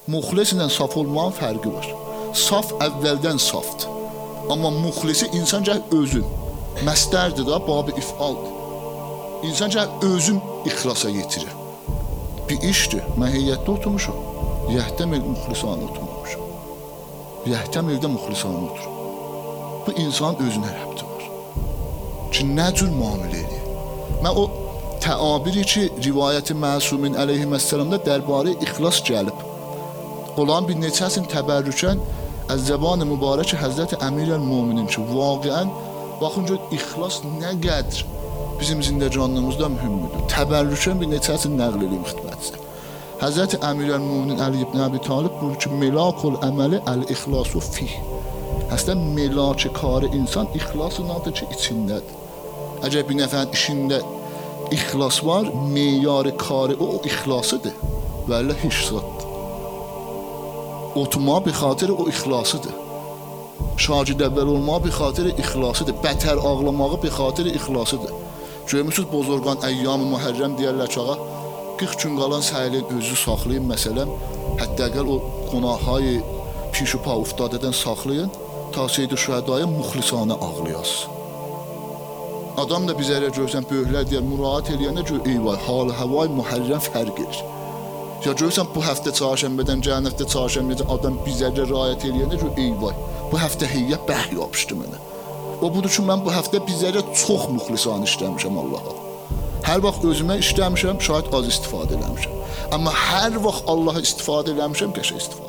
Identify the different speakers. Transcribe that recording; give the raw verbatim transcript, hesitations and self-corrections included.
Speaker 1: Muxlis ilə saf olmağın fərqi var. Saf əvvəldən safdır. Amma muxlisi insan gəl özün. Məstərdir da, babı ifaldır. İnsan gəl özün ixlasa yetirir. Bir işdir. Mən heyətdə oturmuşam. Yəhdəm el muxlisanə oturmamışam. Yəhdəm eldə muxlisanə oturum. Bu insanın özünə rəbti var. Ki, nə cür müamilə edir? Mən o təabiri ki, rivayəti Məsumin əleyhissalamda dərbarə ixlas gəlib. Olan bir neçəsini təbərrükən az zəban-ı mübarək Həzrəti Əmir-əl-Müminin ki, vaqiən baxın gör ixlas nə qədər bizim zindəcanlığımızda mühümdür. Təbərrükən bir neçəsini nəql edeyim xidmətinizə. Həzrəti Əmir-əl-Müminin Əli ibn Əbi Talib buyurur ki, melakul əməli əl-ixlasu fih. Əslən, melaki karı insan ixlasındadır ki, içindədir. Əgər bir nəfərin işində ixlas var, meyarı karı o, o ixlasıdır. Vəllə hişsatdır. Oturmağa bir xatirə o ixlasıdır. Şagird əvvəl olmağa bir xatirə ixlasıdır. Bətər ağlamağı bir xatirə ixlasıdır. Görmüsünüz, bozorqan əyyam-ı mühərrəm deyərlər ki, ağa, qırx gün qalan səhiyləyin özü saxlayın, məsələn, hətta əgər o qonaqhayı pişupa uftadədən saxlayın, ta Seyyid-i Şühədaya muxlisanə ağlayasın. Adam da bizərə görsən, böyüklər deyər, müraat eləyəndə gör, eyvay, hal-ı həvay mühərrəm fərq edir. Ya görsən, bu həftə çarşənbədən, gələn həftə çarşənbədən adam bizərə riayət eləyəndə gör, eyvay, bu həftə heyyə bəh yapışdı mənə. O budur ki, mən bu həftə bizərə çox muxlisanə işləmişəm Allaha. Hər vaxt özümə işləmişəm, şayət az istifadə eləmişəm. Amma hər vaxt Allaha istifadə eləmişəm, qəşə istifadə.